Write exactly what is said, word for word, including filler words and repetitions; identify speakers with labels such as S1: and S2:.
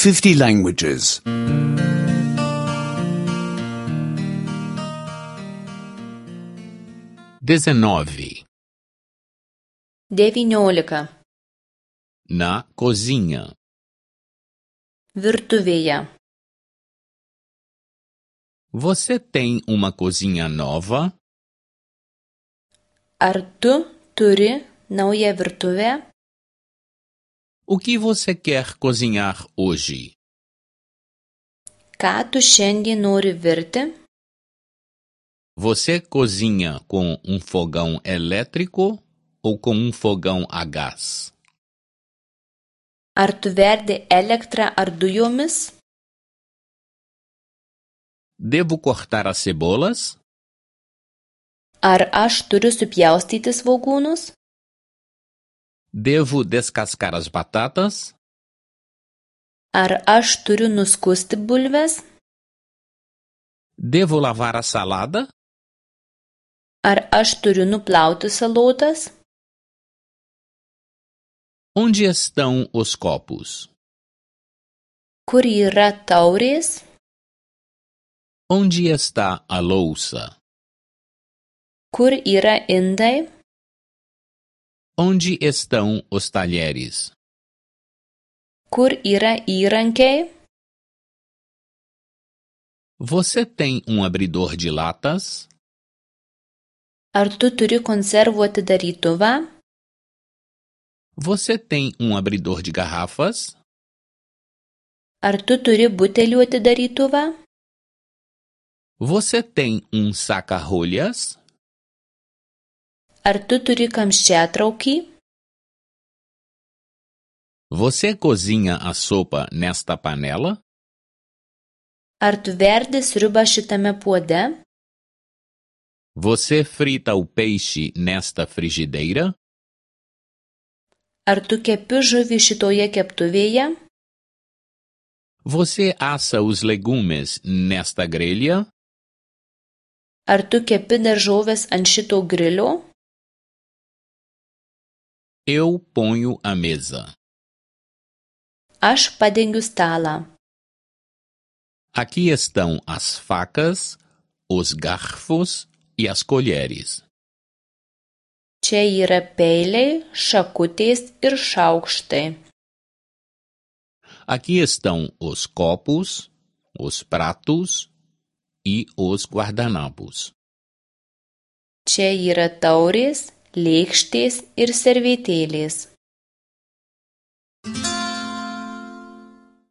S1: fifty languages.
S2: dezenove.
S3: devyniolika.
S2: Na cozinha.
S3: Virtuvėje.
S2: Você tem uma cozinha nova?
S3: Ar tu turi naują virtuvę?
S2: O que você quer cozinhar hoje?
S3: Ką tu šiandien nori virti?
S2: Você cozinha com um fogão elétrico ou com um fogão a gás?
S3: Ar tu verdi elektrą ar dujomis?
S2: Devo cortar as cebolas?
S3: Ar aš turiu supjaustyti svogūnus?
S2: Devo descascar as batatas?
S3: Ar aš turiu nuskusti bulves?
S2: Devo lavar a salada?
S3: Ar aš turiu nuplauti salotas?
S2: Onde estão os copos?
S3: Kur yra taurės?
S2: Onde está a louça?
S3: Kur yra indai?
S2: Onde estão os talheres?
S3: Kur yra įrankiai?
S2: Você tem um abridor de latas?
S3: Ar tu turi konservų atidarytuvą?
S2: Você tem um abridor de garrafas?
S3: Ar tu turi butelių atidarytuvą?
S2: Você tem um saca-rolhas?
S3: Ar tu turi kamščiatraukį?
S2: Você cozinha a sopa nesta panela?
S3: Ar tu verdi sriubą šitame puode?
S2: Você frita o peixe nesta frigideira?
S3: Ar tu kepi žuvį šitoje keptuvėje?
S2: Você assa os legumes nesta grelha?
S3: Ar tu kepi daržoves ant šito grilio?
S2: Eu ponho a mesa.
S3: Aš padengiu stalą.
S2: Aqui estão as facas, os garfos e as colheres.
S3: Čia yra peiliai, šakutės ir šaukštai.
S2: Aqui estão os copos, os pratos e os guardanapos.
S3: Čia yra taurės, lėkštės ir servetėlės.